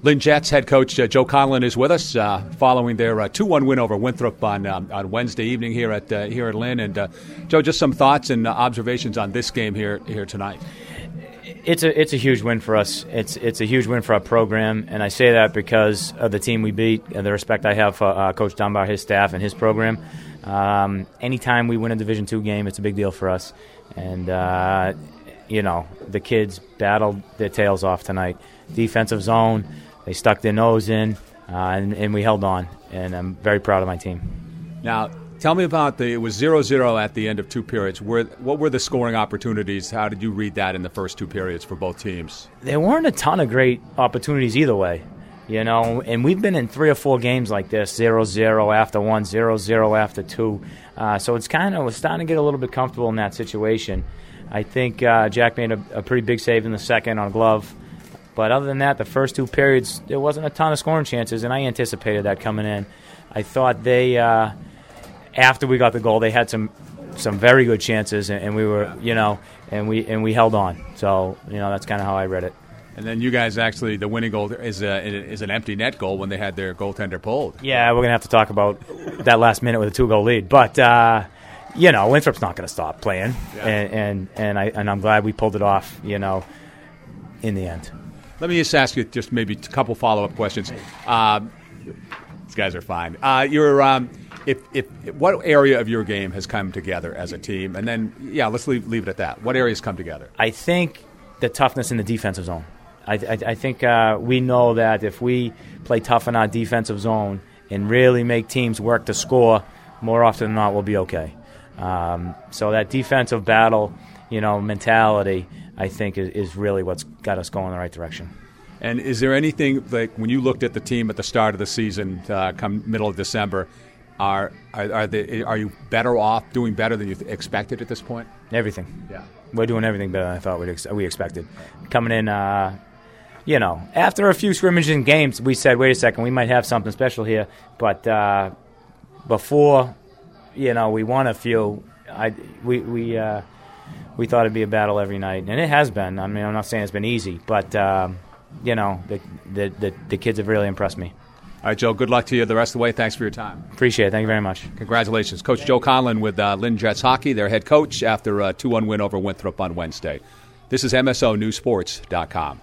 Lynn Jets head coach Joe Conlon is with us following their 2-1 win over Winthrop on Wednesday evening here at Lynn. And Joe, just some thoughts and observations on this game here tonight. It's a huge win for us. It's a huge win for our program, and I say that because of the team we beat and the respect I have for Coach Dunbar, his staff, and his program. Anytime we win a Division II game, it's a big deal for us. And the kids battled their tails off tonight. Defensive zone. They stuck their nose in, and we held on, and I'm very proud of my team. Now, tell me about it was 0-0 at the end of two periods. What were the scoring opportunities? How did you read that in the first two periods for both teams? There weren't a ton of great opportunities either way, and we've been in 3 or 4 games like this, 0-0 after 1, 0-0 after 2. So it's we're starting to get a little bit comfortable in that situation. I think Jack made a pretty big save in the second on a glove. But other than that, the first 2 periods, there wasn't a ton of scoring chances, and I anticipated that coming in. I thought they, after we got the goal, they had some very good chances, and we were, and we held on. So, that's kind of how I read it. And then you guys actually, the winning goal is an empty net goal when they had their goaltender pulled. Yeah, we're going to have to talk about that last minute with a 2-goal lead. But, Winthrop's not going to stop playing, yeah. and I'm glad we pulled it off, in the end. Let me just ask you just maybe a couple follow-up questions. These guys are fine. What area of your game has come together as a team? And then, let's leave it at that. What areas come together? I think the toughness in the defensive zone. I think we know that if we play tough in our defensive zone and really make teams work to score, more often than not, we'll be okay. So that defensive battle, mentality, I think is really what's got us going in the right direction. And is there anything, like when you looked at the team at the start of the season, come middle of December, are you better off, doing better than you expected at this point? Everything. Yeah. We're doing everything better than I thought we expected. Coming in, after a few scrimmages games, we said, wait a second, we might have something special here. But before, we won a few, we thought it'd be a battle every night, and it has been. I mean, I'm not saying it's been easy, but the kids have really impressed me. All right, Joe, good luck to you the rest of the way. Thanks for your time. Appreciate it. Thank you very much. Congratulations. Coach Joe Conlon with Lynn Jets Hockey, their head coach, after a 2-1 win over Winthrop on Wednesday. This is MSONewsports.com.